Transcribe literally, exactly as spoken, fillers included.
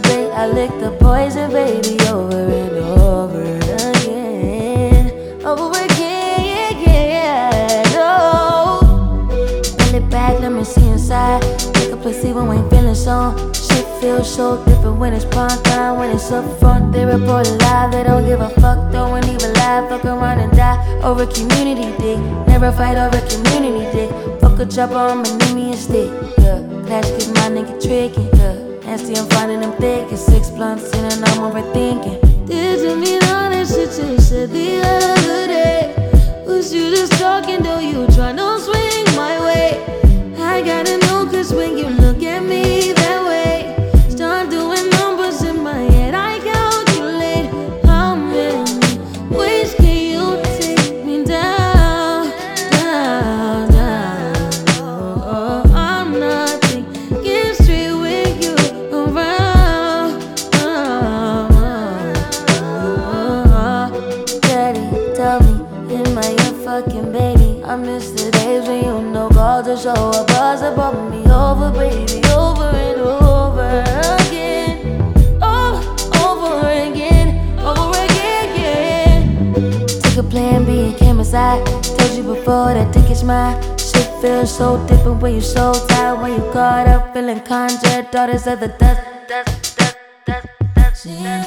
straight, I lick the poison, baby, over and over again. Over again, yeah, yeah, no. Pull it back, let me see inside. Take a placebo, ain't feeling so. Shit feels so different when it's prime time. When it's up front, they report live. They don't give a fuck, throwing even live. Fuck around and die over community dick. Never fight over community dick. Fuck a chopper, I'ma need me a stick. Yeah, clash cause my nigga trickin'. Yeah, nasty, I'm finding them thick. And six blunts in and I'm overthinking. Did you mean all that shit you said the other day? Was you just talking, though you tryna swing my way? I gotta know, cause when you look at me that way, start doing numbers in my head, I calculate how many ways can you take me down, down, down. Oh, I'm not thinking straight with you around. Oh, oh, oh. Daddy, tell me, am I your fucking baby? I miss the days when you know God to show up, buzz about me over, baby, over and over again, over, over again, over again, yeah. Took a plan B and came inside. Told you before that dick is mine. Shit feels so different when you so tired. When you caught up feeling conjured, daughters of the dust, dust, dust, dust, dust. Yeah.